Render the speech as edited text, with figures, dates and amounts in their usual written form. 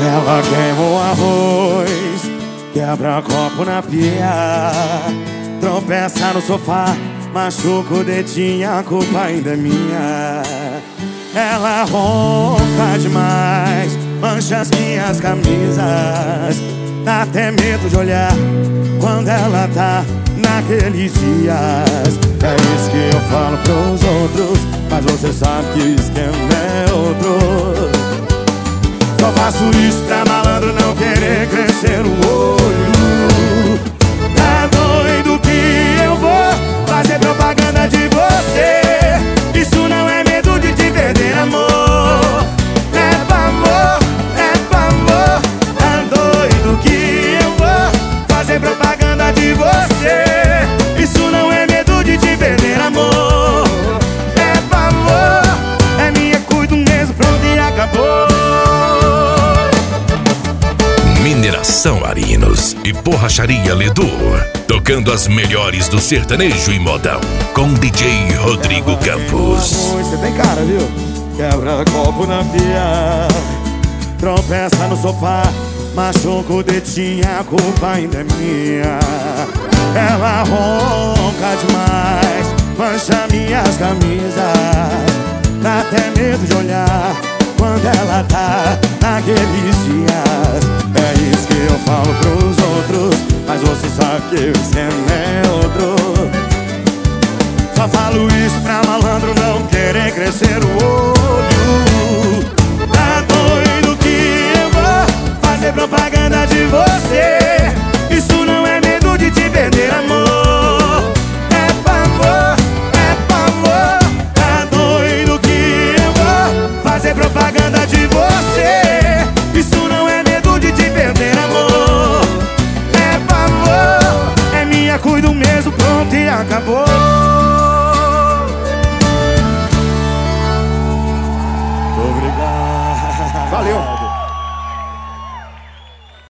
Ela queima o arroz, quebra copo na pia, tropeça no sofá, machuca o dedinho, a culpa ainda é minha. Ela ronca demais, mancha as minhas camisas, dá até medo de olhar quando ela tá naqueles dias. É isso que eu falo pros outros, mas você sabe que o esquema é outro. Só faço isso pra malandro não querer crescer o olho. Tá doido que eu vou fazer propaganda de você? Isso não é medo de te perder, amor. É pavor, é pavor. Tá doido que eu vou fazer propaganda de você? Isso não é medo de te perder, amor. É pavor, é minha, cuido mesmo, pronto e acabou. Mineração Arinos e Borracharia Ledu, tocando as melhores do sertanejo e modão, com DJ Rodrigo Campos. Você tem cara, viu? Quebra copo na pia, tropeça no sofá, machuca o dedinho, a culpa ainda é minha. Ela ronca demais, mancha minhas camisas, dá até medo de olhar quando ela tá naqueles dias. É isso que eu falo pros outros, mas você sabe que o esquema é outro. Só falo isso pra malandro não querer crescer o olho. Tá doido que eu vou fazer propaganda de você? Isso não é medo de te perder, amor. É pavor, é pavor. Tá doido que eu vou fazer propaganda de você? Isso não é medo de te perder, amor. É pavor, é minha, cuido mesmo, pronto e acabou. Obrigado. Valeu.